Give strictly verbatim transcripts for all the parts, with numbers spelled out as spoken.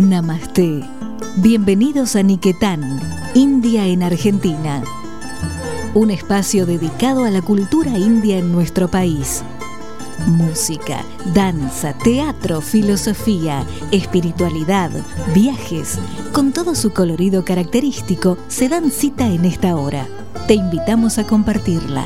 Namaste. Bienvenidos a Niquetán, India en Argentina. Un espacio dedicado a la cultura india en nuestro país. Música, danza, teatro, filosofía, espiritualidad, viajes, con todo su colorido característico, se dan cita en esta hora. Te invitamos a compartirla.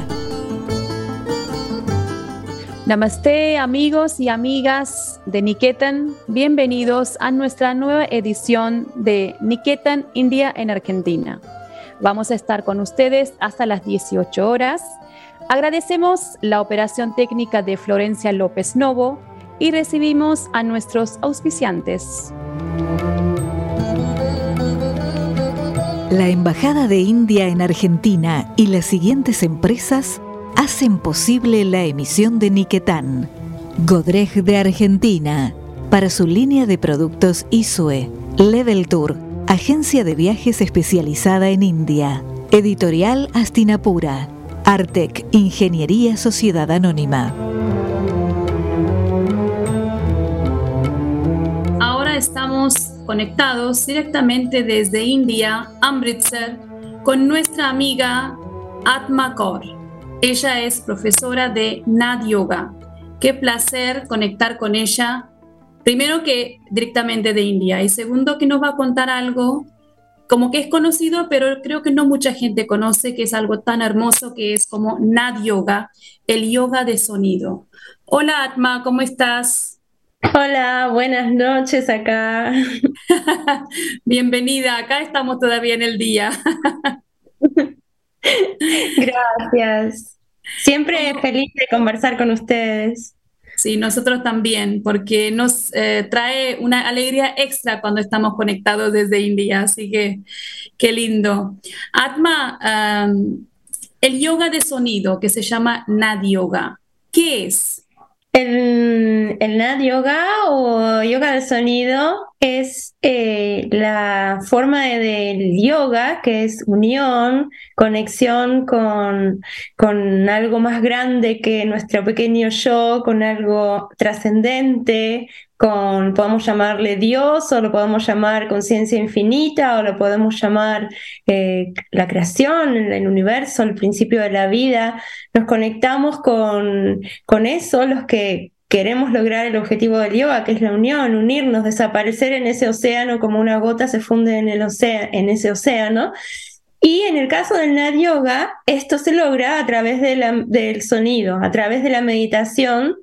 Namaste, amigos y amigas de Niquetán. Bienvenidos a nuestra nueva edición de Niquetán, India en Argentina. Vamos a estar con ustedes hasta las dieciocho horas. Agradecemos la operación técnica de Florencia López Novo y recibimos a nuestros auspiciantes. La Embajada de India en Argentina y las siguientes empresas hacen posible la emisión de Niquetán. Godrej de Argentina, para su línea de productos Isue. Level Tour, agencia de viajes especializada en India. Editorial Astinapura. Artec, Ingeniería Sociedad Anónima. Ahora estamos conectados directamente desde India, Amritsar, con nuestra amiga Atma Kaur. Ella es profesora de Nad Yoga. Qué placer conectar con ella. Primero, que directamente de India, y segundo, que nos va a contar algo como que es conocido, pero creo que no mucha gente conoce, que es algo tan hermoso que es como Nad Yoga, el yoga de sonido. Hola Atma, ¿cómo estás? Hola, buenas noches acá. Bienvenida, acá estamos todavía en el día. Gracias. Siempre feliz de conversar con ustedes. Sí, nosotros también, porque nos eh, trae una alegría extra cuando estamos conectados desde India, así que qué lindo. Atma, um, el yoga de sonido que se llama Nad Yoga, ¿qué es? El, el Nad Yoga o yoga del sonido es eh, la forma de, del yoga, que es unión, conexión con, con algo más grande que nuestro pequeño yo, con algo trascendente, con, podemos llamarle Dios, o lo podemos llamar conciencia infinita, o lo podemos llamar eh, la creación, el universo, el principio de la vida. Nos conectamos con, con eso, los que queremos lograr el objetivo del yoga, que es la unión, unirnos, desaparecer en ese océano como una gota se funde en, el océano, en ese océano. Y en el caso del Nad Yoga, esto se logra a través de la, del sonido, a través de la meditación,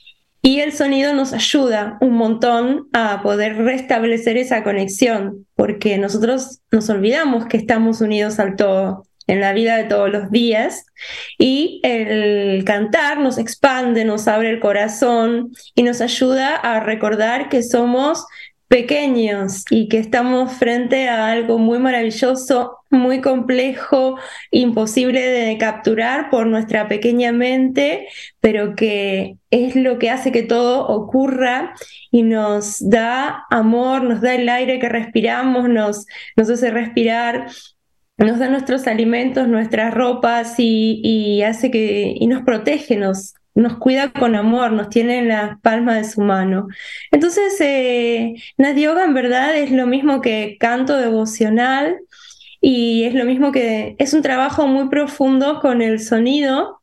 y el sonido nos ayuda un montón a poder restablecer esa conexión, porque nosotros nos olvidamos que estamos unidos al todo en la vida de todos los días, y el cantar nos expande, nos abre el corazón y nos ayuda a recordar que somos pequeños y que estamos frente a algo muy maravilloso, muy complejo, imposible de capturar por nuestra pequeña mente, pero que es lo que hace que todo ocurra y nos da amor, nos da el aire que respiramos, nos, nos hace respirar, nos da nuestros alimentos, nuestras ropas y, y hace que y nos protege, nos, nos cuida con amor, nos tiene en la palma de su mano. Entonces, eh, Nad Yoga en verdad es lo mismo que canto devocional, y es lo mismo que es un trabajo muy profundo con el sonido,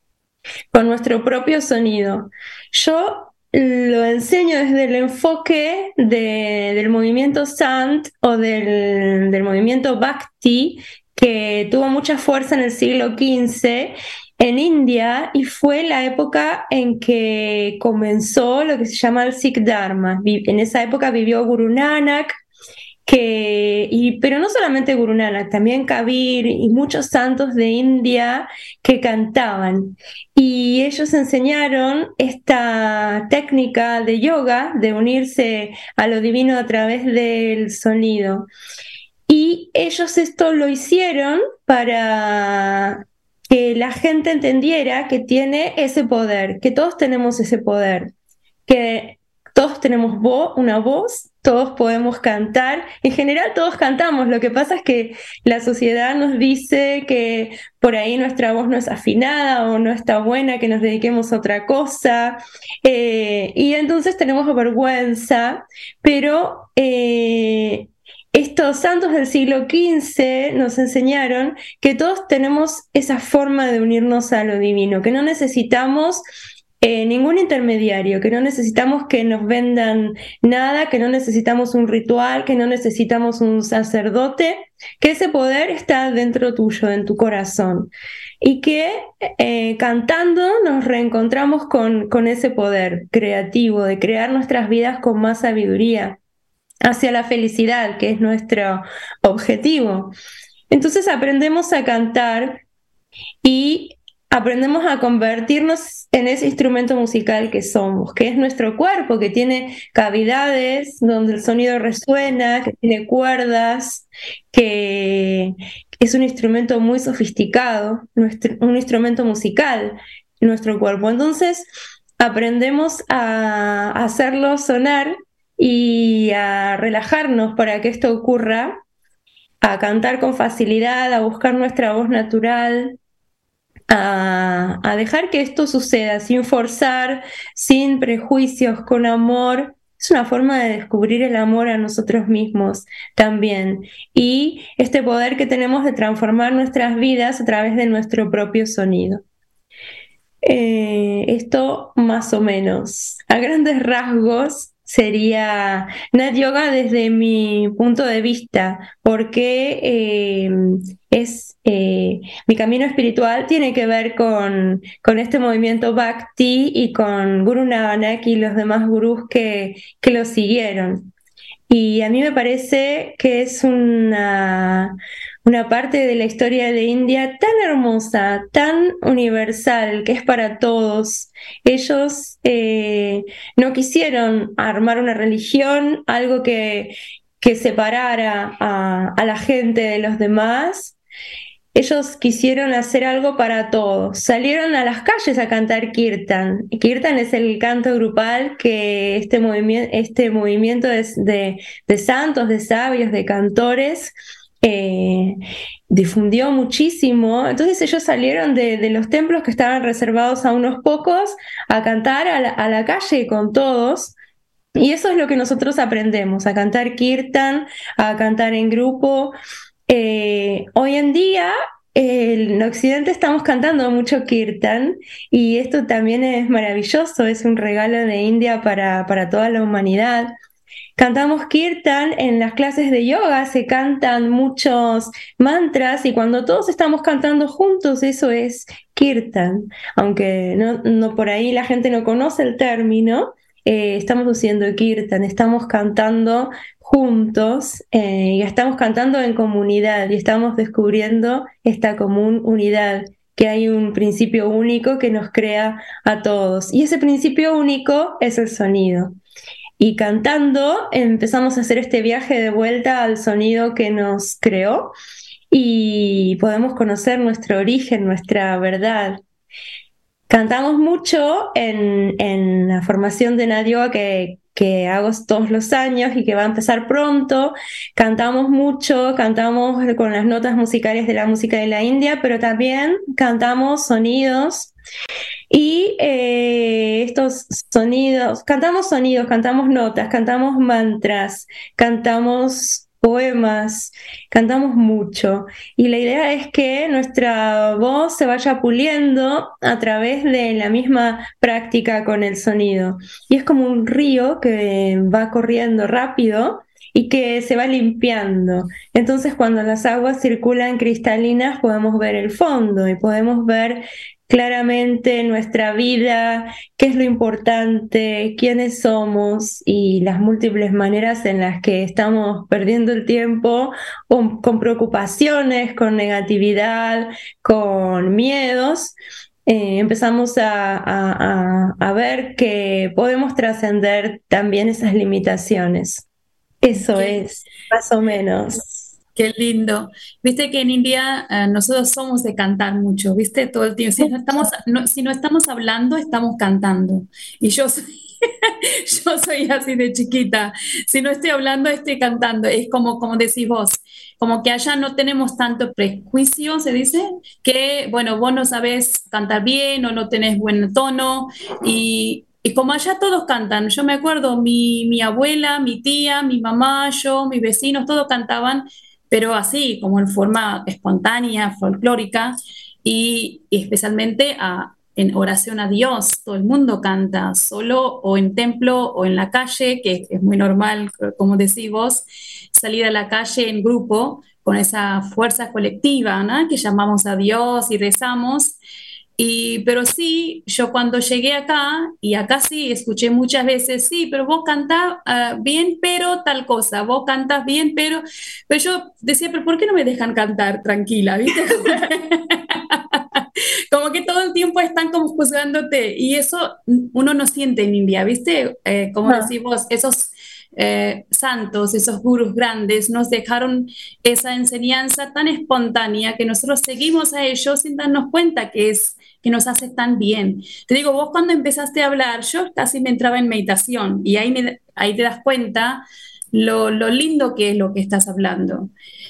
con nuestro propio sonido. Yo lo enseño desde el enfoque de, del movimiento Sant o del, del movimiento Bhakti, que tuvo mucha fuerza en el siglo quince en India, y fue la época en que comenzó lo que se llama el Sikh Dharma. En esa época vivió Guru Nanak, Que, y, pero no solamente Guru Nanak, también Kabir y muchos santos de India que cantaban. Y ellos enseñaron esta técnica de yoga, de unirse a lo divino a través del sonido. Y ellos esto lo hicieron para que la gente entendiera que tiene ese poder, que todos tenemos ese poder, que todos tenemos vo- una voz, todos podemos cantar, en general todos cantamos, lo que pasa es que la sociedad nos dice que por ahí nuestra voz no es afinada o no está buena, que nos dediquemos a otra cosa, eh, y entonces tenemos vergüenza, pero eh, estos santos del siglo quince nos enseñaron que todos tenemos esa forma de unirnos a lo divino, que no necesitamos eh, ningún intermediario, que no necesitamos que nos vendan nada, que no necesitamos un ritual, que no necesitamos un sacerdote, que ese poder está dentro tuyo, en tu corazón. Y que eh, cantando nos reencontramos con, con ese poder creativo de crear nuestras vidas con más sabiduría hacia la felicidad, que es nuestro objetivo. Entonces aprendemos a cantar y aprendemos a convertirnos en ese instrumento musical que somos, que es nuestro cuerpo, que tiene cavidades donde el sonido resuena, que tiene cuerdas, que es un instrumento muy sofisticado, nuestro, un instrumento musical, nuestro cuerpo. Entonces aprendemos a hacerlo sonar y a relajarnos para que esto ocurra, a cantar con facilidad, a buscar nuestra voz natural, a, a dejar que esto suceda sin forzar, sin prejuicios, con amor. Es una forma de descubrir el amor a nosotros mismos también. Y este poder que tenemos de transformar nuestras vidas a través de nuestro propio sonido. Eh, esto más o menos, a grandes rasgos, sería Nat Yoga desde mi punto de vista, porque eh, es eh, mi camino espiritual tiene que ver con, con este movimiento Bhakti y con Guru Nanak y los demás gurús que, que lo siguieron. Y a mí me parece que es una, una parte de la historia de India tan hermosa, tan universal, que es para todos. Ellos eh, no quisieron armar una religión, algo que, que separara a, a la gente de los demás. Ellos quisieron hacer algo para todos. Salieron a las calles a cantar Kirtan. Kirtan es el canto grupal que este, movimi- este movimiento de, de, de santos, de sabios, de cantores eh, difundió muchísimo. Entonces ellos salieron de, de los templos que estaban reservados a unos pocos a cantar a la, a la calle con todos. Y eso es lo que nosotros aprendemos, a cantar Kirtan, a cantar en grupo. Eh, hoy en día eh, en Occidente estamos cantando mucho Kirtan y esto también es maravilloso, es un regalo de India para, para toda la humanidad. Cantamos Kirtan, en las clases de yoga se cantan muchos mantras y cuando todos estamos cantando juntos eso es Kirtan, aunque no, no por ahí la gente no conoce el término. Eh, estamos haciendo Kirtan, estamos cantando juntos eh, y estamos cantando en comunidad y estamos descubriendo esta común unidad, que hay un principio único que nos crea a todos y ese principio único es el sonido. Y cantando empezamos a hacer este viaje de vuelta al sonido que nos creó y podemos conocer nuestro origen, nuestra verdad. Cantamos mucho en, en la formación de Nat Yoga que, que hago todos los años y que va a empezar pronto. Cantamos mucho, cantamos con las notas musicales de la música de la India, pero también cantamos sonidos. Y eh, estos sonidos, cantamos sonidos, cantamos notas, cantamos mantras, cantamos poemas, cantamos mucho y la idea es que nuestra voz se vaya puliendo a través de la misma práctica con el sonido y es como un río que va corriendo rápido y que se va limpiando. Entonces cuando las aguas circulan cristalinas podemos ver el fondo y podemos ver claramente nuestra vida, qué es lo importante, quiénes somos y las múltiples maneras en las que estamos perdiendo el tiempo con, con preocupaciones, con negatividad, con miedos. Eh, empezamos a, a, a, a ver que podemos trascender también esas limitaciones. Eso Qué, es, más o menos. Qué lindo. Viste que en India eh, nosotros somos de cantar mucho, viste, todo el tiempo. Si no estamos, no, si no estamos hablando, estamos cantando. Y yo soy, Yo soy así de chiquita. Si no estoy hablando, estoy cantando. Es como, como decís vos, como que allá no tenemos tanto prejuicio, se dice, que, bueno, vos no sabés cantar bien o no tenés buen tono. Y, y como allá todos cantan, yo me acuerdo, mi, mi abuela, mi tía, mi mamá, yo, mis vecinos, todos cantaban, pero así, como en forma espontánea, folclórica, y, y especialmente a en oración a Dios. Todo el mundo canta, solo o en templo o en la calle, que es muy normal, como decís vos, salir a la calle en grupo con esa fuerza colectiva, ¿no? Que llamamos a Dios y rezamos. Y, pero sí, yo cuando llegué acá, y acá sí, escuché muchas veces, sí, pero vos cantás uh, bien, pero tal cosa, vos cantás bien, pero, pero yo decía, pero ¿por qué no me dejan cantar tranquila? ¿Viste? Como que todo el tiempo están como juzgándote y eso uno no siente en India, ¿viste? Eh, como No. decís vos, esos eh, santos, esos gurús grandes nos dejaron esa enseñanza tan espontánea que nosotros seguimos a ellos sin darnos cuenta que es que nos hace tan bien. Te digo, vos cuando empezaste a hablar, yo casi me entraba en meditación y ahí, me, ahí te das cuenta lo, lo lindo que es lo que estás hablando.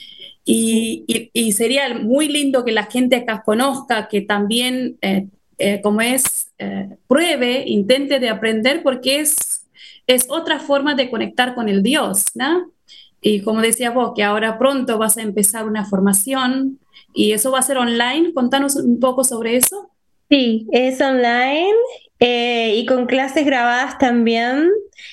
Y, y- y sería muy lindo que la gente acá conozca, que también, eh, eh, como es, eh, pruebe, intente de aprender, porque es, es otra forma de conectar con el Dios, ¿no? Y como decía vos, que ahora pronto vas a empezar una formación y eso va a ser online. Contanos un poco sobre eso. Sí, es online eh, y con clases grabadas también.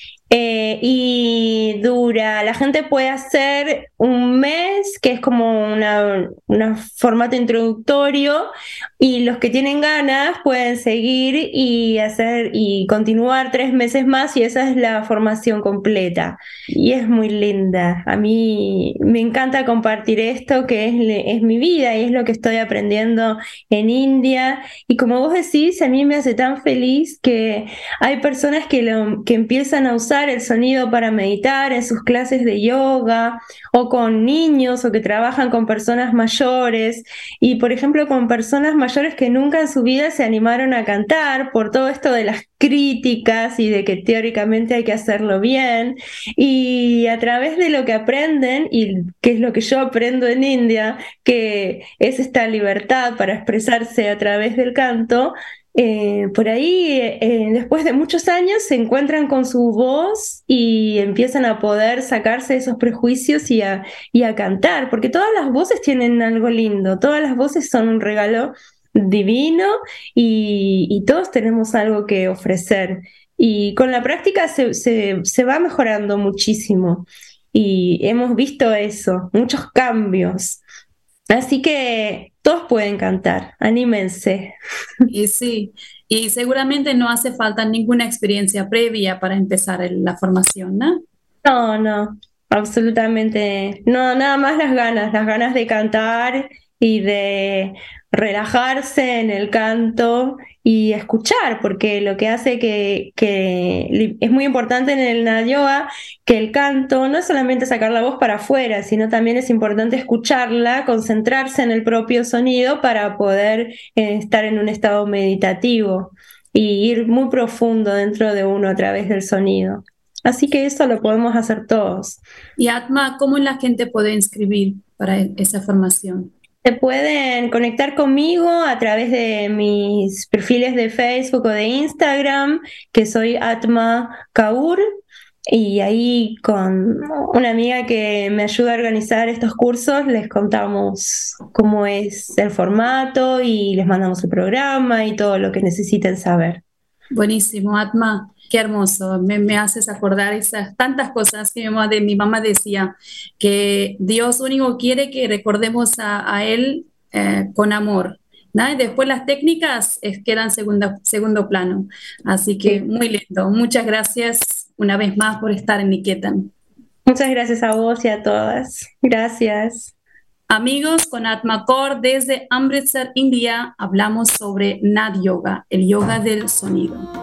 Eh, y dura, la gente puede hacer un mes, que es como una, una formato introductorio, y los que tienen ganas pueden seguir y hacer y continuar tres meses más, y esa es la formación completa. Y es muy linda. A mí me encanta compartir esto, que es, le- es mi vida y es lo que estoy aprendiendo en India. Y como vos decís, a mí me hace tan feliz que hay personas que, lo, que empiezan a usar el sonido para meditar en sus clases de yoga o con niños o que trabajan con personas mayores y por ejemplo con personas mayores que nunca en su vida se animaron a cantar por todo esto de las críticas y de que teóricamente hay que hacerlo bien y a través de lo que aprenden y que es lo que yo aprendo en India, que es esta libertad para expresarse a través del canto. Eh, por ahí, eh, después de muchos años, se encuentran con su voz y empiezan a poder sacarse esos prejuicios y a, y a cantar, porque todas las voces tienen algo lindo, todas las voces son un regalo divino y, y todos tenemos algo que ofrecer. Y con la práctica se, se, se va mejorando muchísimo y hemos visto eso, muchos cambios. Así que todos pueden cantar, anímense. Y sí, y seguramente no hace falta ninguna experiencia previa para empezar el- la formación, ¿no? No, no, absolutamente. No, nada más las ganas, las ganas de cantar y de relajarse en el canto y escuchar, porque lo que hace que, que li- es muy importante en el Nada Yoga, que el canto no es solamente sacar la voz para afuera, sino también es importante escucharla, concentrarse en el propio sonido para poder eh, estar en un estado meditativo y ir muy profundo dentro de uno a través del sonido. Así que eso lo podemos hacer todos. Y Atma, ¿cómo la gente puede inscribir para e- esa formación? Se pueden conectar conmigo a través de mis perfiles de Facebook o de Instagram, que soy Atma Kaur, y ahí con una amiga que me ayuda a organizar estos cursos, les contamos cómo es el formato y les mandamos el programa y todo lo que necesiten saber. Buenísimo, Atma, qué hermoso. Me, me haces acordar esas tantas cosas que mi mamá, de, mi mamá decía, que Dios único quiere que recordemos a, a Él eh, con amor, ¿no? Y después las técnicas eh, quedan segunda, segundo plano. Así que Sí. muy lindo. Muchas gracias una vez más por estar en Niquetan. Muchas gracias a vos y a todas. Gracias. Amigos, con Atma Kaur desde Amritsar, India, hablamos sobre Nad Yoga, el yoga del sonido.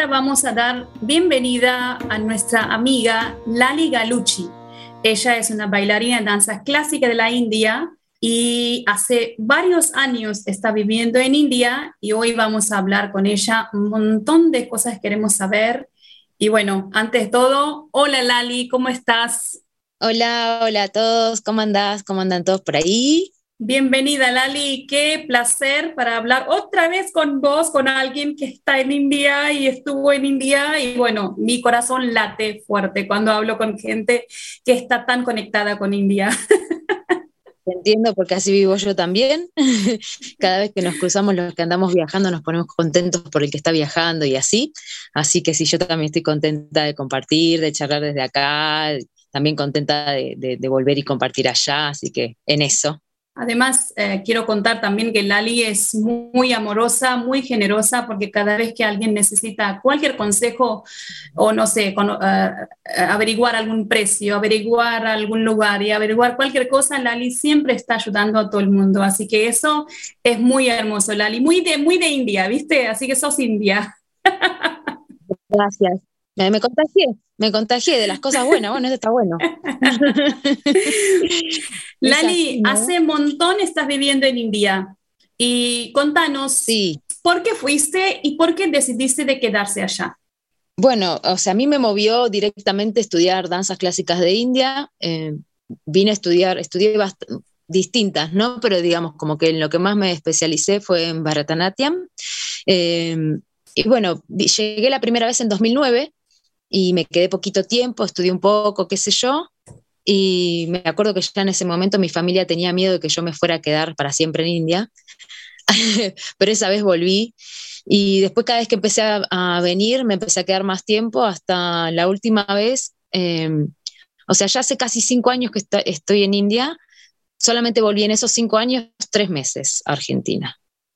vamos a dar bienvenida a nuestra amiga Lali Galucci. Ella es una bailarina de danza clásica de la India y hace varios años está viviendo en India y hoy vamos a hablar con ella un montón de cosas que queremos saber. Y bueno, antes de todo, hola Lali, ¿cómo estás? Hola, hola a todos, ¿cómo andás? ¿Cómo andan todos por ahí? Bienvenida Lali, qué placer para hablar otra vez con vos, con alguien que está en India y estuvo en India y bueno, mi corazón late fuerte cuando hablo con gente que está tan conectada con India. Te entiendo porque así vivo yo también. Cada vez que nos cruzamos los que andamos viajando nos ponemos contentos por el que está viajando y así. Así que sí, yo también estoy contenta de compartir, de charlar desde acá, también contenta de, de, de volver y compartir allá, así que en eso. Además, eh, quiero contar también que Lali es muy amorosa, muy generosa, porque cada vez que alguien necesita cualquier consejo o no sé, con, uh, averiguar algún precio, averiguar algún lugar y averiguar cualquier cosa, Lali siempre está ayudando a todo el mundo. Así que eso es muy hermoso, Lali. Muy de, muy de India, ¿viste? Así que sos India. Gracias. Me, me contagié, me contagié de las cosas buenas. Bueno, eso está bueno. Lali, así, ¿no? hace un montón estás viviendo en India y contanos, sí. ¿Por qué fuiste y por qué decidiste de quedarse allá? Bueno, o sea, a mí me movió directamente estudiar danzas clásicas de India. Eh, vine a estudiar, estudié bast- distintas, ¿no? Pero digamos, como que en lo que más me especialicé fue en Bharatanatyam. Eh, y bueno, llegué la primera vez en dos mil nueve y me quedé poquito tiempo, estudié un poco, qué sé yo. Y me acuerdo que ya en ese momento mi familia tenía miedo de que yo me fuera a quedar para siempre en India, pero esa vez volví y después cada vez que empecé a, a venir me empecé a quedar más tiempo hasta la última vez, eh, o sea, ya hace casi cinco años que está, estoy en India, solamente volví en esos cinco años tres meses a Argentina.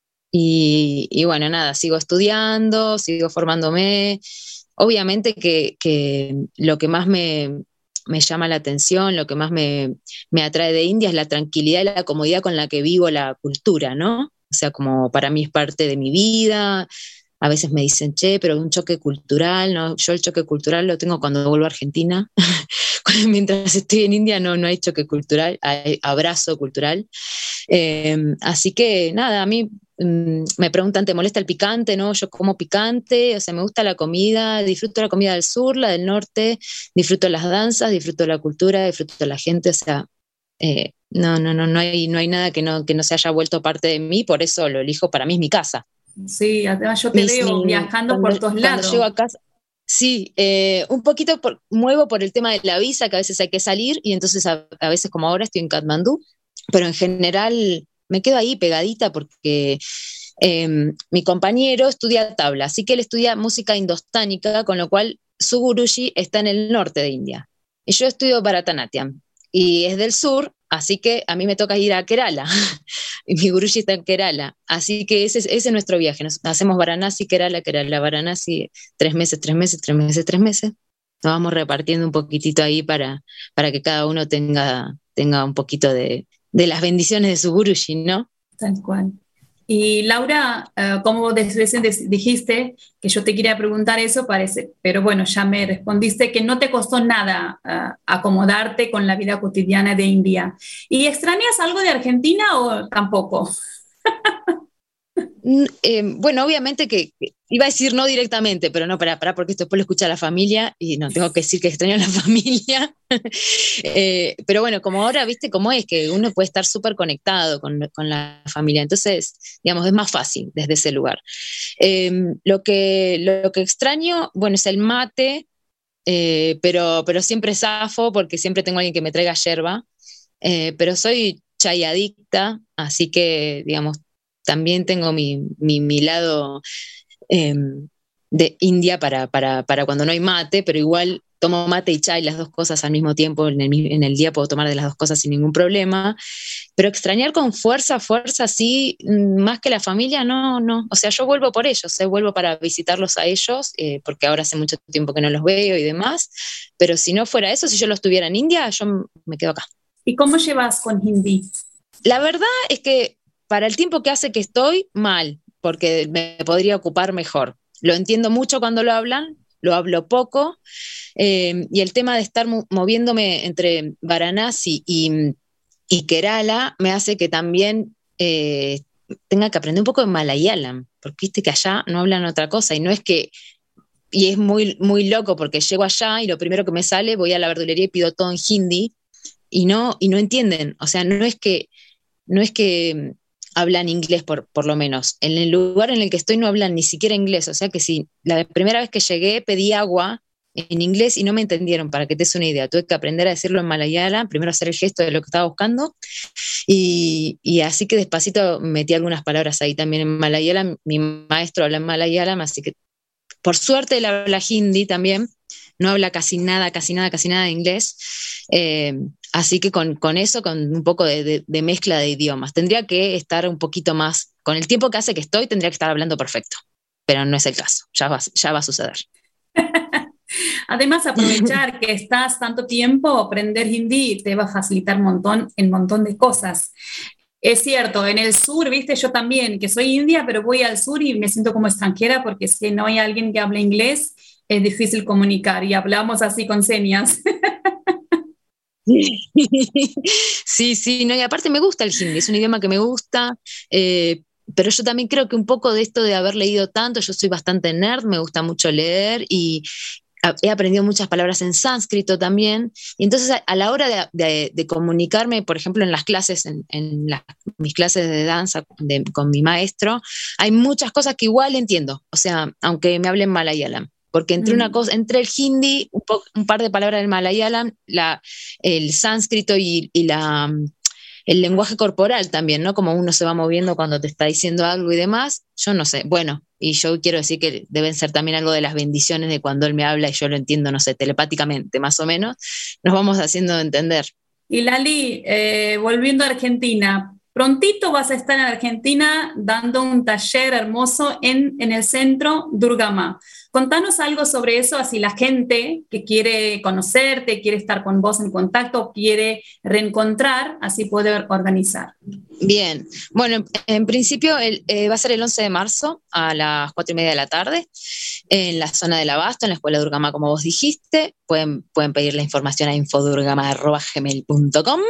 Y, y bueno, nada, sigo estudiando, sigo formándome. Obviamente que, que lo que más me... me llama la atención, lo que más me, me atrae de India es la tranquilidad y la comodidad con la que vivo la cultura, ¿no? O sea, como para mí es parte de mi vida. A veces me dicen, che, pero un choque cultural, ¿no? Yo el choque cultural lo tengo cuando vuelvo a Argentina. Mientras estoy en India no, no hay choque cultural, hay abrazo cultural. Eh, así que nada, a mí mm, me preguntan, ¿te molesta el picante? No, yo como picante, o sea, me gusta la comida, disfruto la comida del sur, la del norte, disfruto las danzas, disfruto la cultura, disfruto la gente, o sea, eh, no, no, no, no hay, no hay nada que no, que no se haya vuelto parte de mí, por eso lo elijo, para mí es mi casa. Sí, además yo te Mis, veo mi, viajando cuando, por todos cuando lados. llego a casa, sí, eh, un poquito por, muevo por el tema de la visa, que a veces hay que salir, y entonces a, a veces como ahora estoy en Katmandú, pero en general me quedo ahí pegadita porque eh, mi compañero estudia tabla, así que él estudia música indostánica, con lo cual su guruji está en el norte de India. Y yo estudio Bharatanatyam, y es del sur, así que a mí me toca ir a Kerala, y mi guruji está en Kerala, así que ese, ese es nuestro viaje. Nos hacemos Varanasi, Kerala, Kerala, Varanasi, tres meses, tres meses, tres meses, tres meses. Nos vamos repartiendo un poquitito ahí para, para que cada uno tenga, tenga un poquito de, de las bendiciones de su guruji, ¿no? Tal cual. Y Laura, uh, como recién dijiste que yo te quería preguntar eso, parece, pero bueno, ya me respondiste que no te costó nada uh, acomodarte con la vida cotidiana de India. ¿Y extrañas algo de Argentina o tampoco? Eh, bueno, obviamente que, que iba a decir no directamente, pero no, para, para, porque esto después lo escucha la familia y no, tengo que decir que extraño a la familia. eh, pero bueno, como ahora, viste cómo es, que uno puede estar súper conectado con, con la familia, entonces, digamos, es más fácil desde ese lugar. Eh, lo, que, lo que extraño, bueno, es el mate, eh, pero, pero siempre zafo porque siempre tengo alguien que me traiga yerba, eh, pero soy chai adicta, así que, digamos, también tengo mi, mi, mi lado eh, de India para, para, para cuando no hay mate, pero igual tomo mate y chai, las dos cosas al mismo tiempo, en el, en el día puedo tomar de las dos cosas sin ningún problema, pero extrañar con fuerza, fuerza, sí, más que la familia, no, no, o sea, yo vuelvo por ellos, eh, vuelvo para visitarlos a ellos, eh, porque ahora hace mucho tiempo que no los veo y demás, pero si no fuera eso, si yo lo estuviera en India, yo me quedo acá. ¿Y cómo llevas con hindi? La verdad es que para el tiempo que hace que estoy, mal, porque me podría ocupar mejor. lo entiendo mucho cuando lo hablan, lo hablo poco, eh, y el tema de estar mo- moviéndome entre Varanasi y, y Kerala me hace que también eh, tenga que aprender un poco de Malayalam, porque viste que allá no hablan otra cosa, y no es que, y es muy, muy loco porque llego allá y lo primero que me sale, voy a la verdulería y pido todo en hindi, y no, y no entienden, o sea, no es que, no es que hablan inglés por, por lo menos, en el lugar en el que estoy no hablan ni siquiera inglés, o sea que si la primera vez que llegué pedí agua en inglés y no me entendieron, para que te des una idea, tuve que aprender a decirlo en Malayalam, primero hacer el gesto de lo que estaba buscando, y, y así que despacito metí algunas palabras ahí también en Malayalam, mi maestro habla en Malayalam, así que por suerte él habla hindi también, no habla casi nada, casi nada, casi nada de inglés, eh, así que con, con eso, con un poco de, de, de mezcla de idiomas, tendría que estar un poquito más, con el tiempo que hace que estoy, tendría que estar hablando perfecto, pero no es el caso, ya va, ya va a suceder. Además, aprovechar que estás tanto tiempo, aprender hindi te va a facilitar un montón, un montón de cosas. Es cierto, en el sur, viste, yo también, que soy india, pero voy al sur y me siento como extranjera porque si no hay alguien que hable inglés, es difícil comunicar y hablamos así con señas. Sí, sí, no, y aparte me gusta el hindi, es un idioma que me gusta, eh, pero yo también creo que un poco de esto de haber leído tanto, yo soy bastante nerd, me gusta mucho leer y he aprendido muchas palabras en sánscrito también, y entonces a, a la hora de, de, de comunicarme, por ejemplo, en las clases, en, en las, mis clases de danza de, con mi maestro, hay muchas cosas que igual entiendo, o sea, aunque me hablen malayalam, porque entre, mm. una cosa, entre el hindi, un, po, un par de palabras del malayalam, la, el sánscrito y, y la... el lenguaje corporal también, ¿no? Como uno se va moviendo cuando te está diciendo algo y demás, yo no sé, bueno, y yo quiero decir que deben ser también algo de las bendiciones de cuando él me habla y yo lo entiendo, no sé, telepáticamente más o menos, nos vamos haciendo entender. Y Lali, eh, volviendo a Argentina, prontito vas a estar en Argentina dando un taller hermoso en, en el centro Durga-Máh. Contanos algo sobre eso, así la gente que quiere conocerte, quiere estar con vos en contacto, quiere reencontrar, así puede organizar. Bien, bueno, en principio el, eh, va a ser el once de marzo a las cuatro y media de la tarde en la zona del Abasto, en la Escuela Durga-Máh, como vos dijiste. Pueden, pueden pedir la información a infodurgamah arroba gmail punto com.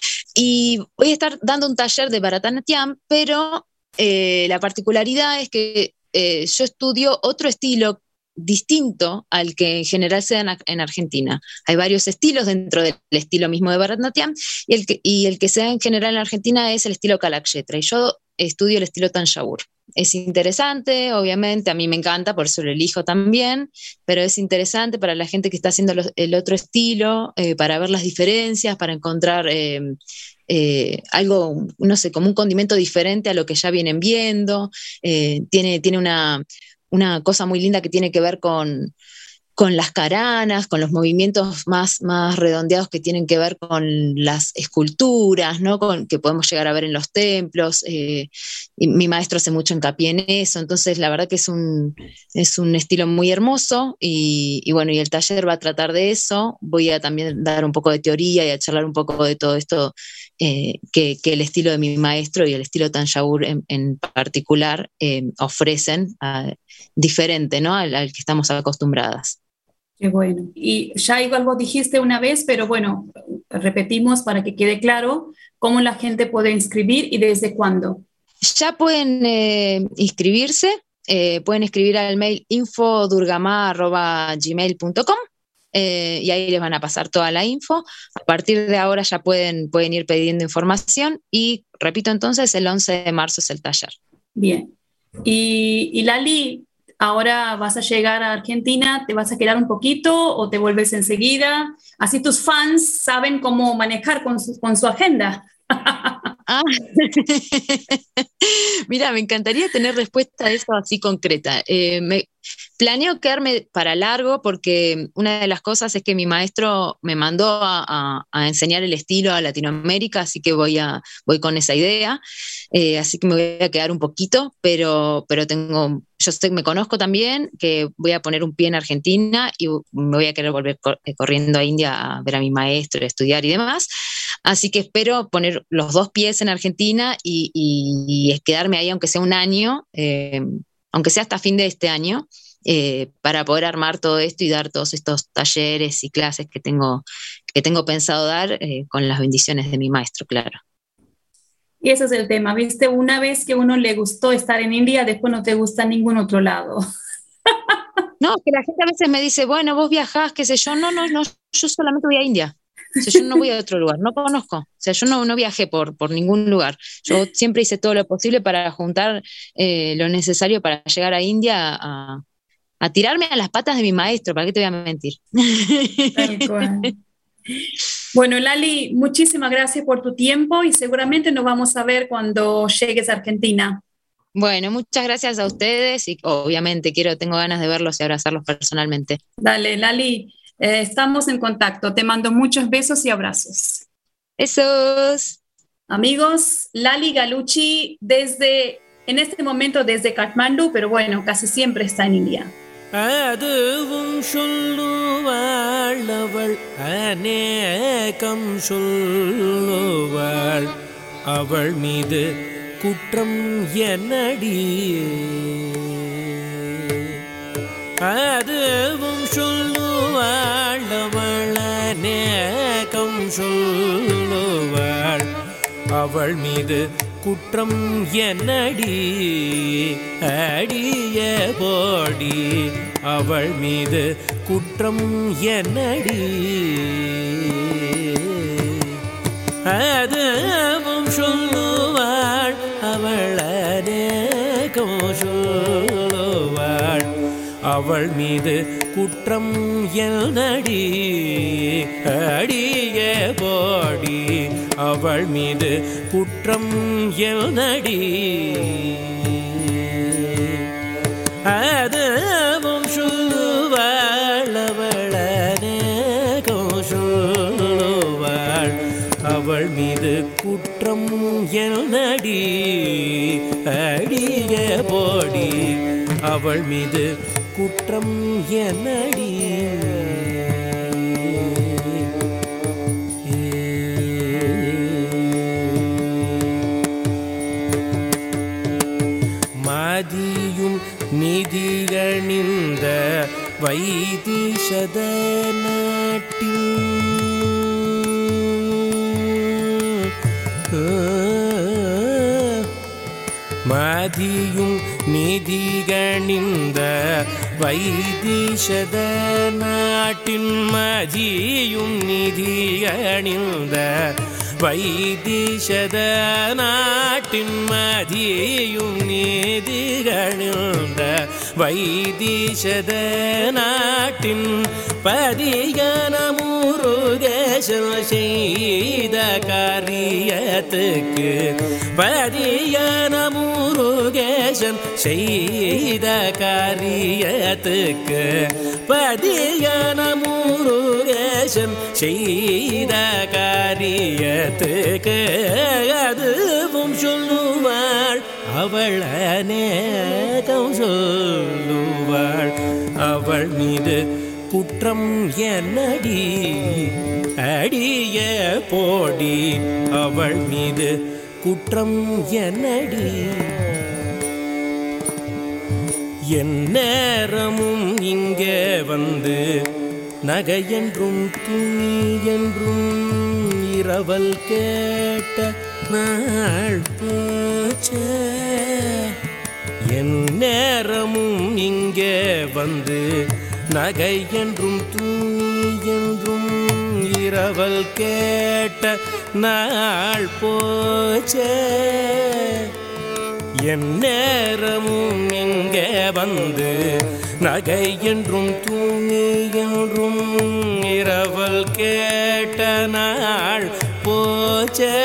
Y voy a estar dando un taller de Bharatanatyam, pero eh, la particularidad es que eh, yo estudio otro estilo distinto al que en general se da en Argentina. Hay varios estilos dentro del estilo mismo de Bharatanatyam y el que, y el que se da en general en Argentina es el estilo Kalakshetra, y yo estudio el estilo Tanjavur. Es interesante, obviamente, a mí me encanta, por eso lo elijo también, pero es interesante para la gente que está haciendo los, el otro estilo, eh, para ver las diferencias, para encontrar eh, eh, algo, no sé, como un condimento diferente a lo que ya vienen viendo. Eh, tiene, tiene una, una cosa muy linda que tiene que ver con, con las caranas, con los movimientos más, más redondeados que tienen que ver con las esculturas, ¿no? Con, que podemos llegar a ver en los templos. Eh, y mi maestro hace mucho hincapié en eso, entonces la verdad que es un, es un estilo muy hermoso y, y bueno, y el taller va a tratar de eso. Voy a también dar un poco de teoría y a charlar un poco de todo esto eh, que, que el estilo de mi maestro y el estilo Tanjavur en, en particular eh, ofrecen uh, diferente, ¿no? Al, al que estamos acostumbradas. Qué bueno. Y ya igual vos dijiste una vez, pero bueno, repetimos para que quede claro cómo la gente puede inscribir y desde cuándo. Ya pueden eh, inscribirse, eh, pueden escribir al mail infodurgamah arroba gmail punto com eh, y ahí les van a pasar toda la info. A partir de ahora ya pueden, pueden ir pidiendo información y, repito entonces, el once de marzo es el taller. Bien. Y, y Lali, ahora vas a llegar a Argentina, ¿te vas a quedar un poquito o te vuelves enseguida? Así tus fans saben cómo manejar con su, con su agenda. Ah. Mira, me encantaría tener respuesta a eso así concreta. Eh, me, planeo quedarme para largo porque una de las cosas es que mi maestro me mandó a, a, a enseñar el estilo a Latinoamérica, así que voy, a, voy con esa idea. Eh, así que me voy a quedar un poquito, pero, pero tengo, yo sé, me conozco también que voy a poner un pie en Argentina y me voy a querer volver cor- corriendo a India a ver a mi maestro, a estudiar y demás. Así que espero poner los dos pies en Argentina y, y, y quedarme ahí, aunque sea un año, eh, aunque sea hasta fin de este año, eh, para poder armar todo esto y dar todos estos talleres y clases que tengo, que tengo pensado dar eh, con las bendiciones de mi maestro, claro. Y ese es el tema, ¿viste? Una vez que uno le gustó estar en India, después no te gusta ningún otro lado. No, que la gente a veces me dice, bueno, vos viajás, qué sé yo, no, no, no, yo solamente voy a India. O sea, yo no voy a otro lugar, no conozco. O sea, yo no, no viajé por, por ningún lugar. Yo siempre hice todo lo posible para juntar eh, lo necesario para llegar a India a, a tirarme a las patas de mi maestro, ¿para qué te voy a mentir? Tal cual. Bueno, Lali, muchísimas gracias por tu tiempo y seguramente nos vamos a ver cuando llegues a Argentina. Bueno, muchas gracias a ustedes y obviamente quiero, tengo ganas de verlos y abrazarlos personalmente. Dale, Lali, eh, estamos en contacto. Te mando muchos besos y abrazos. Besos. Amigos, Lali Galucci desde, en este momento desde Katmandú, pero bueno, casi siempre está en India. அதுவும் சொல்லுவாள் அவள் அநேகம் சொல்லுவாள் அவள் மீது குற்றம் என்னடி அதுவும் சொல்லுவாள் அவள் அநேகம் சொல்லுவாள் அவள் மீது குற்றம் என்னடி அடிய போடி அவள் மீது குற்றம் என்னடி அதுவும் சொல்லுவாள் அவள் அநேகம் சொல்லுவாள் அவள் மீது குற்றம் என்னடி அடிய போடி அவள் மீது குற்றம் என்னடி அதுவும் சொல்லுவாள் அவள் அநேகம் சொல்லுவாள் அவள் மீது குற்றம் என்னடி அடிய போடி அவள் மீது குற்றம் என்னடி மாதியும் நிதியணிந்த வைதிஷத நாட்டில் மாதியும் நிதிகணிந்த வைதிஷத நாட்டின் மதியும் நிதிகணிந்த வைதிஷத நாட்டின் மதியும் நீதிகணிந்த வைதிஷத நாட்டின் பதியன முருகேசன் செய்த காரியத்துக்கு பதியன முருகேசன் செய்த காரியத்துக்கு பதியன முருகேசன் செய்த காரியத்துக்கு அதுவும் சொல்லுவாள் அவள் அநேகம் சொல்லுவாள் அவள் மீது குற்றம் என்னடி அடிய போடி அவள் மீது குற்றம் என்னடி என் நேரமும் இங்கே வந்து நகையென்றும் துணி என்றும் இரவல் கேட்ட நாள் போச்சே என் நேரமும் இங்கே வந்து நகை என்றும் துணி என்றும் இரவல் கேட்ட நாள் போச்சே என் நேரமும் இங்கே வந்து நகை என்றும் துணி என்றும் இரவல் கேட்ட நாள் போச்சே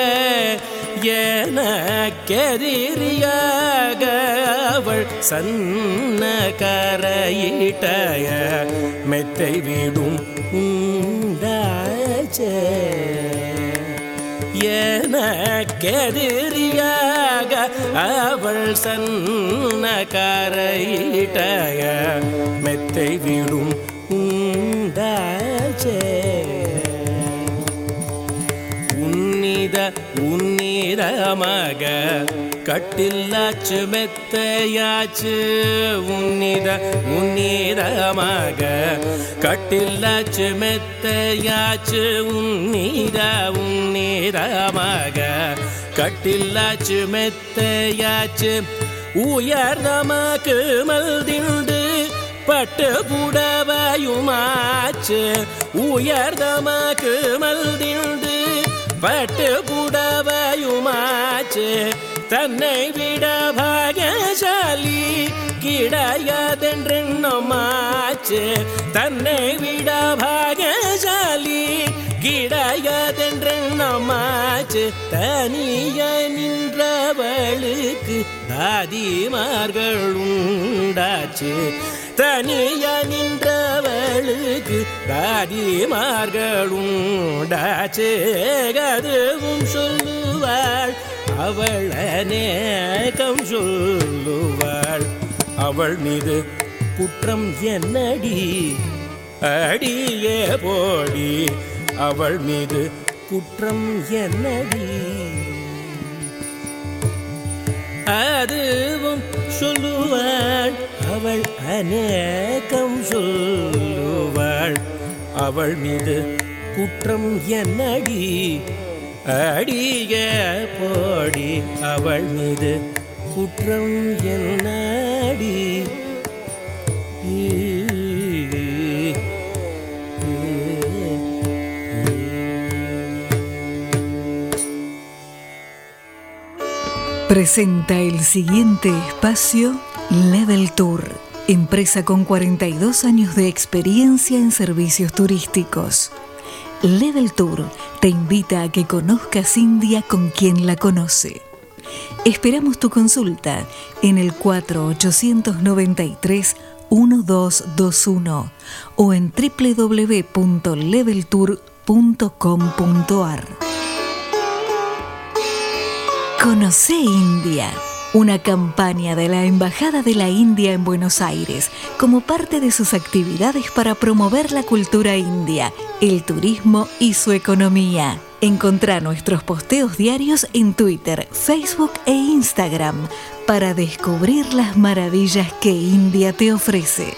எனக்கெதிரியாக அவள் சன்ன கரையிட்டய மெத்தை வீடும் உண்டாச்சே எனக்கெதிரியாக அவள் சன்ன கரையிட்டய மெத்தை வீடும் உண்டாச்சே உன்னி உன்னித உன்னிதமாக கட்டில்லாச்சு மெத்தையாச்சு உன்னித உன்னிதமாக கட்டில்லாச்சு மெத்தையாச்சு உன்னித உன்னிதமாக கட்டில்லாச்சு மெத்தையாச்சு உயர்தமக்கு மல்திண்டு பட்டு புடவையுமாச்சு உயர்தமக்கு மல்திண்டு பட்டு புடவையுமாச்சு தன்னை விட பாகசாலி கிடையாதென்றெண்ணமாச்சு தன்னை விட பாகசாலி கிடையாதென்றெண்ணமாச்சு தனிய நின்றவளுக்கு தாதிமார்கள் உண்டாச்சு தனிய நின்றவளுக்கு தாதிமார்கள் உண்டாச்சு கதுவும் சொல்லுவாள் அவள் அநேகம் சொல்லுவாள் அவள் மீது குற்றம் என்னடி அடியே போடி அவள் மீது குற்றம் என்னடி அதுவும் சொல்லுவாள் அவள் அநேகம் சொல்லுவாள் அவள் மீது குற்றம் என்னடி அடிய போடி அவள் மீது குற்றம் என்னடி Presenta el siguiente espacio Level Tour, empresa con cuarenta y dos años de experiencia en servicios turísticos. Level Tour te invita a que conozcas India con quien la conoce. Esperamos tu consulta en el cuatro ochocientos noventa y tres doce veintiuno o en doble u doble u doble u punto level tour punto com punto a r. Conoce India, una campaña de la Embajada de la India en Buenos Aires como parte de sus actividades para promover la cultura india, el turismo y su economía. Encontrá nuestros posteos diarios en Twitter, Facebook e Instagram para descubrir las maravillas que India te ofrece.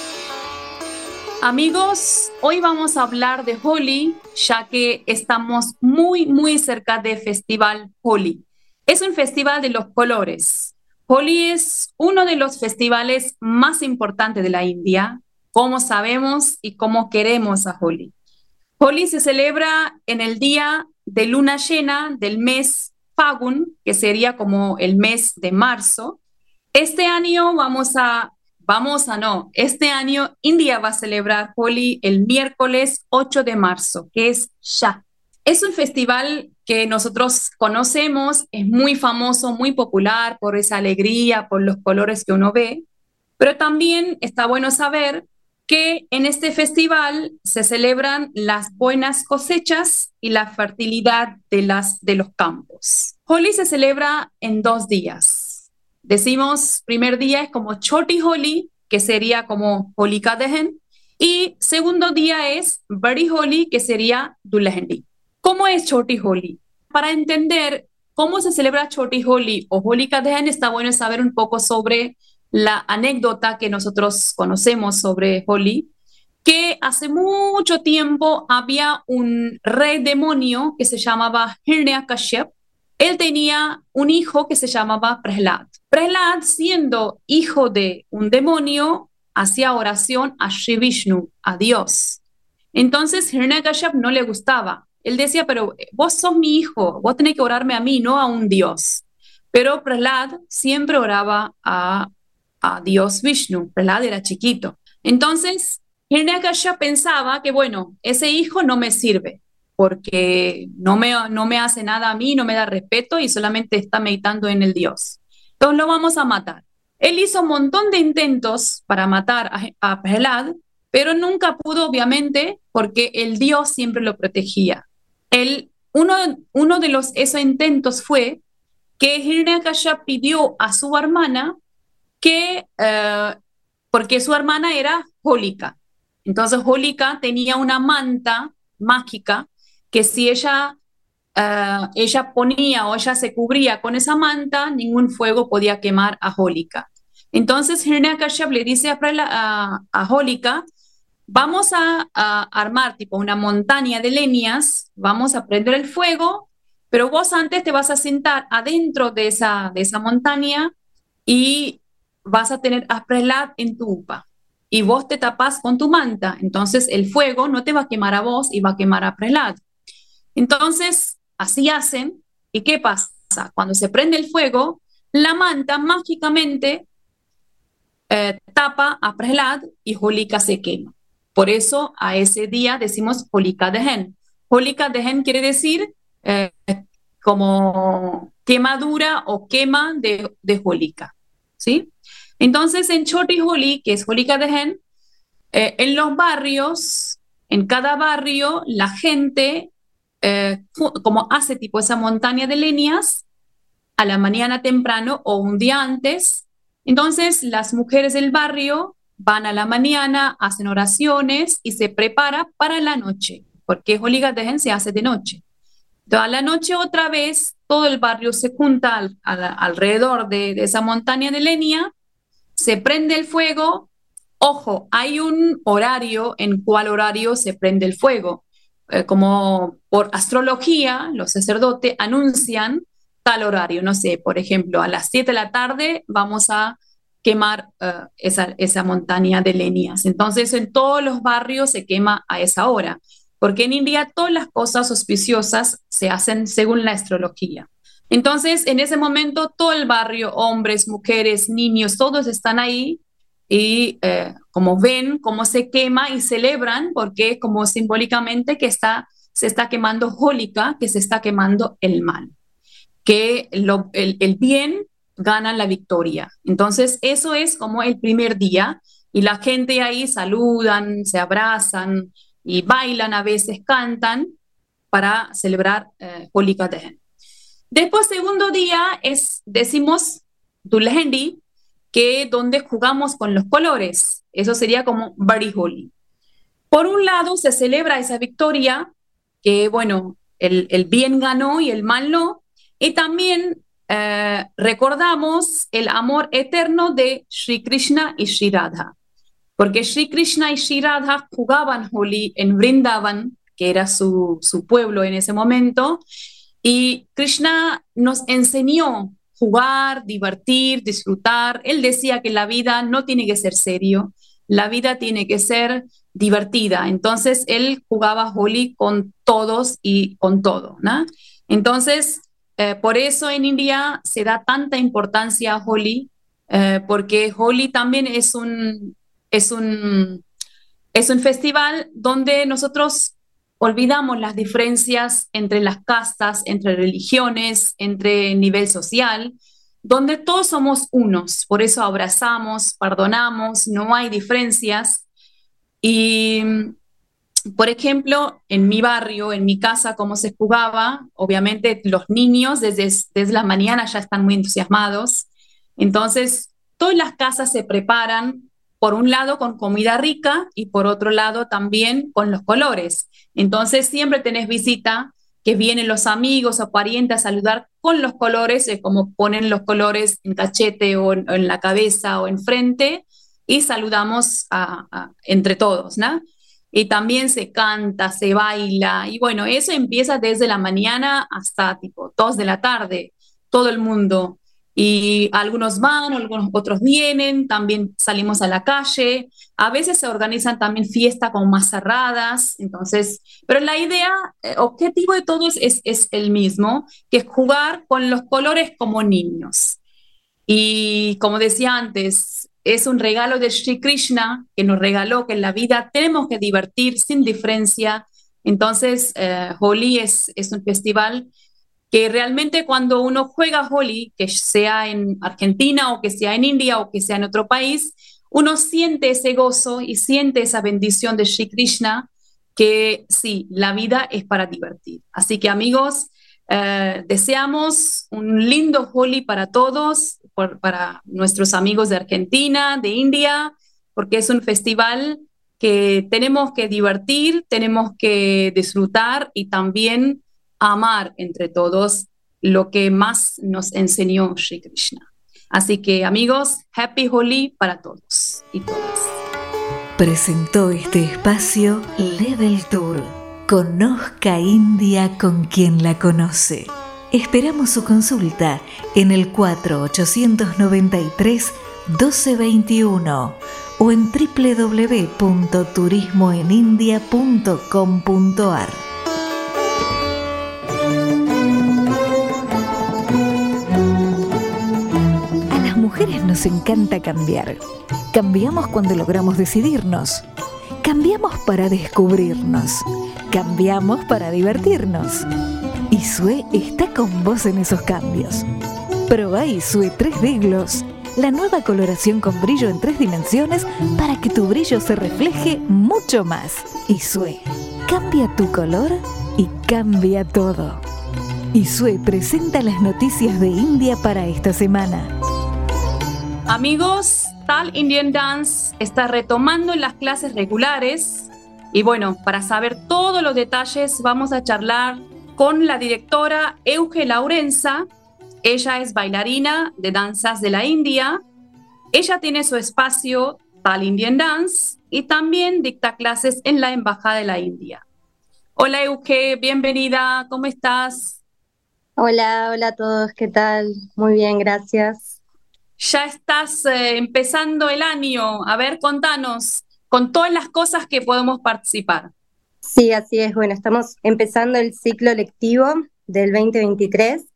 Amigos, hoy vamos a hablar de Holi, ya que estamos muy, muy cerca del festival Holi. Es un festival de los colores. Holi es uno de los festivales más importantes de la India, como sabemos y como queremos a Holi. Holi se celebra en el día de luna llena del mes Fagun, que sería como el mes de marzo. Este año vamos a, vamos a no, este año India va a celebrar Holi el miércoles ocho de marzo, que es ya. Es un festival que nosotros conocemos, es muy famoso, muy popular por esa alegría, por los colores que uno ve, pero también está bueno saber que en este festival se celebran las buenas cosechas y la fertilidad de, las, de los campos. Holi se celebra en dos días. Decimos, primer día es como Choti Holi, que sería como Holika Dehen, y segundo día es Badi Holi, que sería Dulahandi. ¿Cómo es Choti Holi? Para entender cómo se celebra Choti Holi o Holika Dehen, está bueno saber un poco sobre la anécdota que nosotros conocemos sobre Holi, que hace mucho tiempo había un rey demonio que se llamaba Hiranyakashipu. Él tenía un hijo que se llamaba Prahlad. Prahlad, siendo hijo de un demonio, hacía oración a Shri Vishnu, a Dios. Entonces Hiranyakashipu no le gustaba. Él decía, pero vos sos mi hijo, vos tenés que orarme a mí, no a un Dios. Pero Prahlad siempre oraba a, a Dios Vishnu. Prahlad era chiquito. Entonces, Hiranyakashipu pensaba que, bueno, ese hijo no me sirve, porque no me, no me hace nada a mí, no me da respeto y solamente está meditando en el Dios. Entonces lo vamos a matar. Él hizo un montón de intentos para matar a, a Prahlad, pero nunca pudo, obviamente, porque el Dios siempre lo protegía. El, uno, uno de los, esos intentos fue que Hiranyakashipu pidió a su hermana que, uh, porque su hermana era Holika. Entonces Holika tenía una manta mágica que si ella uh, ella ponía o ella se cubría con esa manta, ningún fuego podía quemar a Holika. Entonces Hiranyakashipu le dice a, a, a Holika, vamos a, a armar tipo una montaña de leñas, vamos a prender el fuego, pero vos antes te vas a sentar adentro de esa, de esa montaña y vas a tener a Prahlad en tu upa. Y vos te tapás con tu manta, entonces el fuego no te va a quemar a vos y va a quemar a Prahlad. Entonces, así hacen, ¿y qué pasa? Cuando se prende el fuego, la manta mágicamente eh, tapa a Prahlad y Holika se quema. Por eso a ese día decimos Holika Dahan. Holika Dahan quiere decir eh, como quemadura o quema de, de Holika, ¿sí? Entonces en Choti Holi, que es Holika Dahan, eh, en los barrios, en cada barrio, la gente eh, como hace tipo esa montaña de leñas a la mañana temprano o un día antes. Entonces las mujeres del barrio van a la mañana, hacen oraciones y se prepara para la noche, porque Holika Dahan se hace de noche. Entonces, a la noche otra vez, todo el barrio se junta al, al, alrededor de, de esa montaña de leña, se prende el fuego. Ojo, hay un horario en cuál horario se prende el fuego. Eh, como por astrología, los sacerdotes anuncian tal horario. No sé, por ejemplo, a las siete de la tarde vamos a quemar uh, esa, esa montaña de leñas. Entonces, en todos los barrios se quema a esa hora, porque en India todas las cosas auspiciosas se hacen según la astrología. Entonces, en ese momento, todo el barrio, hombres, mujeres, niños, todos están ahí y eh, como ven cómo se quema y celebran, porque como simbólicamente que está, se está quemando Holika, que se está quemando el mal, que lo, el, el bien gana la victoria. Entonces, eso es como el primer día y la gente ahí saludan, se abrazan y bailan, a veces cantan para celebrar eh, Holika Dahan. Después, segundo día, es, decimos Dulhendi, que donde jugamos con los colores. Eso sería como Bari Holi. Por un lado, se celebra esa victoria, que bueno, el, el bien ganó y el mal no, y también eh, recordamos el amor eterno de Sri Krishna y Sri Radha, porque Sri Krishna y Sri Radha jugaban Holi en Vrindavan, que era su, su pueblo en ese momento, y Krishna nos enseñó jugar, divertir, disfrutar. Él decía que la vida no tiene que ser serio, la vida tiene que ser divertida. Entonces él jugaba Holi con todos y con todo, ¿no? Entonces, eh, por eso en India se da tanta importancia a Holi, eh, porque Holi también es un, es un, es un festival donde nosotros olvidamos las diferencias entre las castas, entre religiones, entre nivel social, donde todos somos unos. Por eso abrazamos, perdonamos, no hay diferencias. Y, por ejemplo, en mi barrio, en mi casa, cómo se jugaba, obviamente los niños desde, desde la mañana ya están muy entusiasmados. Entonces, todas las casas se preparan, por un lado con comida rica y por otro lado también con los colores. Entonces siempre tenés visita, que vienen los amigos o parientes a saludar con los colores, eh, como ponen los colores en cachete o en, o en la cabeza o en frente, y saludamos a, a, entre todos, ¿no? Y también se canta, se baila, y bueno, eso empieza desde la mañana hasta tipo dos de la tarde, todo el mundo. Y algunos van, algunos otros vienen, también salimos a la calle, a veces se organizan también fiestas como más cerradas, entonces, pero la idea, eh, objetivo de todos es, es el mismo, que es jugar con los colores como niños. Y como decía antes, es un regalo de Sri Krishna que nos regaló que en la vida tenemos que divertir sin diferencia. Entonces, eh, Holi es, es un festival que realmente cuando uno juega Holi, que sea en Argentina o que sea en India o que sea en otro país, uno siente ese gozo y siente esa bendición de Sri Krishna, que sí, la vida es para divertir. Así que amigos, eh, deseamos un lindo Holi para todos, por, para nuestros amigos de Argentina, de India, porque es un festival que tenemos que divertir, tenemos que disfrutar y también amar entre todos lo que más nos enseñó Sri Krishna. Así que, amigos, Happy Holi para todos y todas. Presentó este espacio Level Tour. Conozca India con quien la conoce. Esperamos su consulta en el cuatro ochocientos noventa y tres doce veintiuno o en doble u doble u doble u punto turismo en india punto com punto a r. A las mujeres nos encanta cambiar. Cambiamos cuando logramos decidirnos. Cambiamos para descubrirnos. Cambiamos para divertirnos. Isue está con vos en esos cambios. Probá Isue tres D Gloss, la nueva coloración con brillo en tres dimensiones para que tu brillo se refleje mucho más. Isue, cambia tu color y cambia todo. Isue presenta las noticias de India para esta semana. Amigos, Tal Indian Dance está retomando las clases regulares y bueno, para saber todos los detalles vamos a charlar con la directora Euge Laurenza. Ella es bailarina de danzas de la India. Ella tiene su espacio Tal Indian Dance y también dicta clases en la Embajada de la India. Hola Euge, bienvenida, ¿cómo estás? Hola, hola a todos, ¿qué tal? Muy bien, gracias. Ya estás eh, empezando el año. A ver, contanos, con todas las cosas que podemos participar. Sí, así es. Bueno, estamos empezando el ciclo lectivo del veinte veintitrés,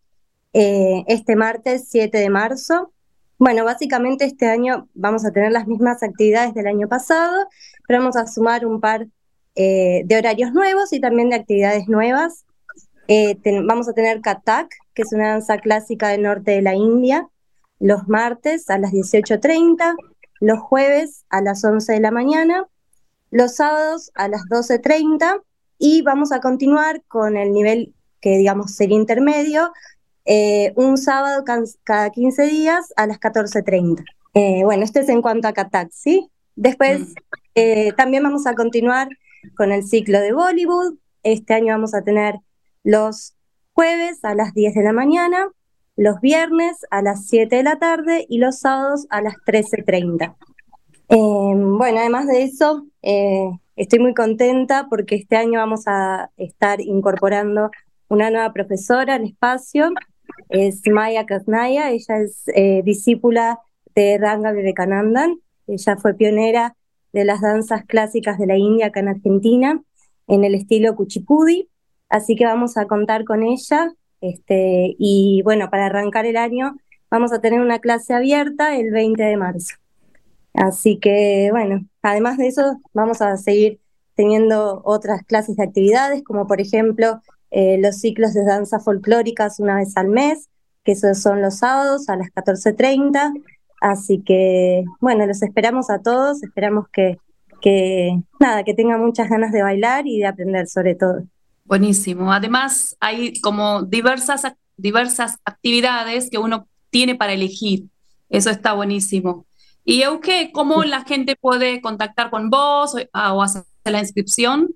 eh, este martes siete de marzo. Bueno, básicamente este año vamos a tener las mismas actividades del año pasado, pero vamos a sumar un par eh, de horarios nuevos y también de actividades nuevas. Eh, ten, vamos a tener Kathak, que es una danza clásica del norte de la India, los martes a las dieciocho treinta, los jueves a las once de la mañana, los sábados a las doce treinta y vamos a continuar con el nivel que digamos sería intermedio, eh, un sábado cada quince días a las catorce treinta. Eh, bueno, esto es en cuanto a Kathak, ¿sí? Después mm. eh, también vamos a continuar con el ciclo de Bollywood. Este año vamos a tener los jueves a las diez de la mañana, los viernes a las siete de la tarde y los sábados a las trece treinta. Eh, bueno, además de eso, eh, estoy muy contenta porque este año vamos a estar incorporando una nueva profesora al espacio, es Maya Kasnaya. Ella es eh, discípula de Ranga Vivekanandan. Ella fue pionera de las danzas clásicas de la India acá en Argentina, en el estilo Kuchipudi, así que vamos a contar con ella. Este, y bueno, para arrancar el año vamos a tener una clase abierta el veinte de marzo. Así que bueno, además de eso vamos a seguir teniendo otras clases de actividades, como por ejemplo eh, los ciclos de danza folclóricas una vez al mes, que esos son los sábados a las catorce treinta. Así que bueno, los esperamos a todos, esperamos que, que nada, que tengan muchas ganas de bailar y de aprender sobre todo. Buenísimo. Además, hay como diversas, diversas actividades que uno tiene para elegir. Eso está buenísimo. Y Euge, ¿cómo la gente puede contactar con vos o, o hacer la inscripción?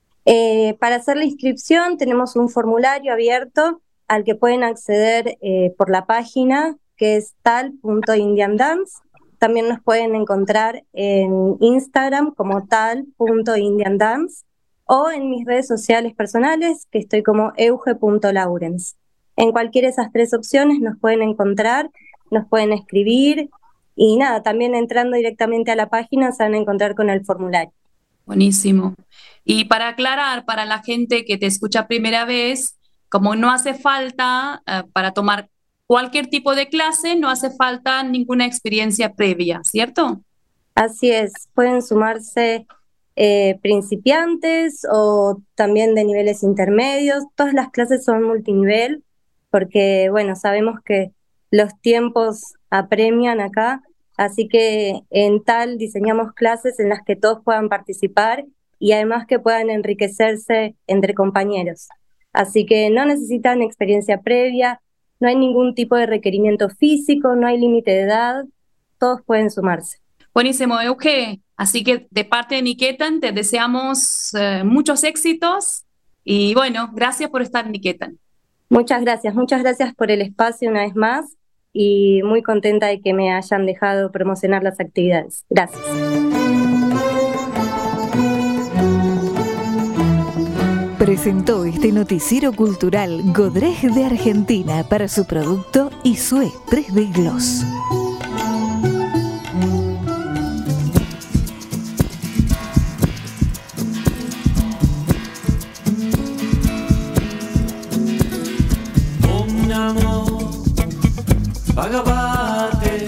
Eh, para hacer la inscripción tenemos un formulario abierto al que pueden acceder eh, por la página, que es tal punto indian dance. También nos pueden encontrar en Instagram como tal punto indian dance. O en mis redes sociales personales, que estoy como euge punto laurens. En cualquiera de esas tres opciones nos pueden encontrar, nos pueden escribir, y nada, también entrando directamente a la página se van a encontrar con el formulario. Buenísimo. Y para aclarar, para la gente que te escucha primera vez, como no hace falta, uh, para tomar cualquier tipo de clase, no hace falta ninguna experiencia previa, ¿cierto? Así es, pueden sumarse Eh, principiantes o también de niveles intermedios. Todas las clases son multinivel porque, bueno, sabemos que los tiempos apremian acá, así que en tal diseñamos clases en las que todos puedan participar y además que puedan enriquecerse entre compañeros. Así que no necesitan experiencia previa, no hay ningún tipo de requerimiento físico, no hay límite de edad, todos pueden sumarse. Buenísimo, Euge. Así que de parte de Niketan te deseamos eh, muchos éxitos Y bueno, gracias por estar en Niketan. Muchas gracias, muchas gracias por el espacio una vez más y muy contenta de que me hayan dejado promocionar las actividades. Gracias. Presentó este noticiero cultural Godrej de Argentina para su producto Isue tres D Gloss. Om Namo Bhagavate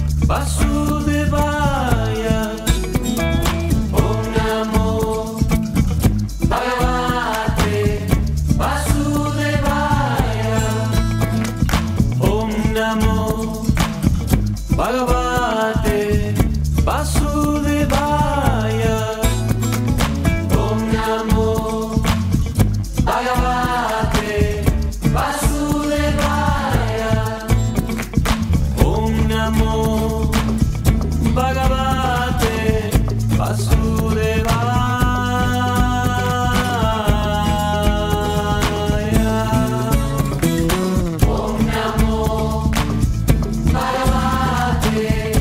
Vasudevaya. Om Namo Bhagavate Vasudevaya. Om Namo Bhagavate Vasudevaya. Om Namo Bhagavate Vasudevaya. Om Namo Bhagavate Vasudevaya. Om Namo Bhagavate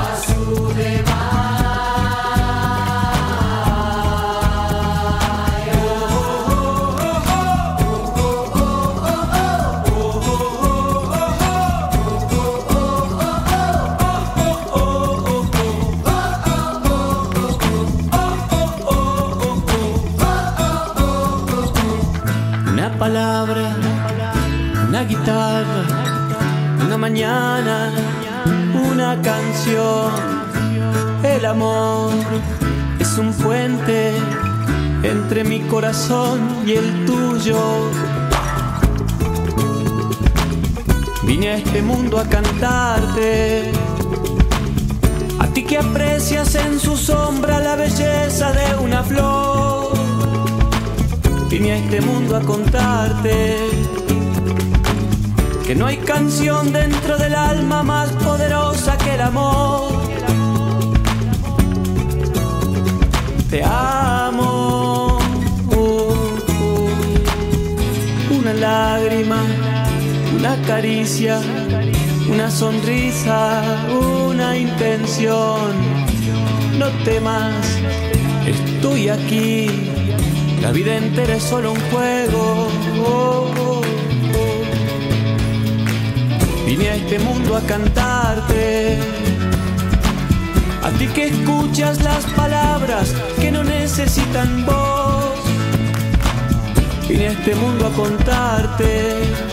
Una palabra, una guitarra, una mañana, una canción. El amor es un puente entre mi corazón y el tuyo. Vine a este mundo a cantarte, a ti que aprecias en su sombra la belleza de una flor. Vine a este mundo a contarte que no hay canción dentro del alma más poderosa que el amor. Te amo. Oh, oh. Una lágrima, una caricia, una sonrisa, una intención. No temas, estoy aquí. La vida entera es solo un juego. Oh, oh, oh. Vine a este mundo a cantarte, a ti que escuchas las palabras que no necesitan voz. Vine a este mundo a contarte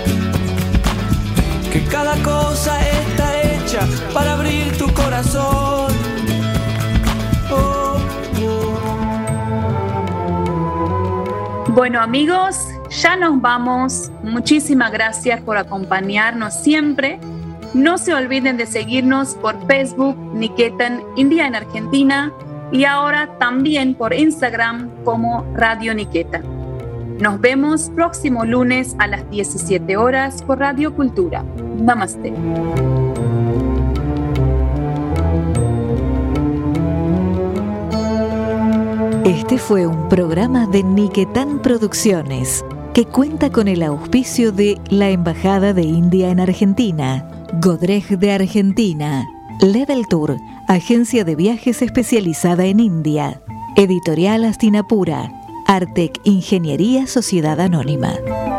que cada cosa está hecha para abrir tu corazón. Oh, oh. Bueno, amigos, ya nos vamos. Muchísimas gracias por acompañarnos siempre. No se olviden de seguirnos por Facebook, Niketan India en Argentina, y ahora también por Instagram como Radio Niketan. Nos vemos próximo lunes a las diecisiete horas por Radio Cultura. Namaste. Este fue un programa de Niketan Producciones que cuenta con el auspicio de la Embajada de India en Argentina, Godrej de Argentina, Level Tour, agencia de viajes especializada en India, Editorial Astinapura, Artec Ingeniería Sociedad Anónima.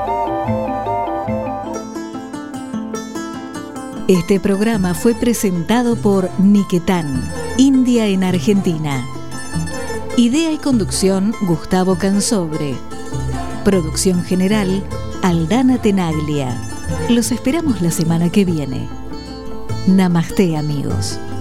Este programa fue presentado por Niketan, India en Argentina. Idea y conducción, Gustavo Cansobre. Producción general, Aldana Tenaglia. Los esperamos la semana que viene. Namaste, amigos.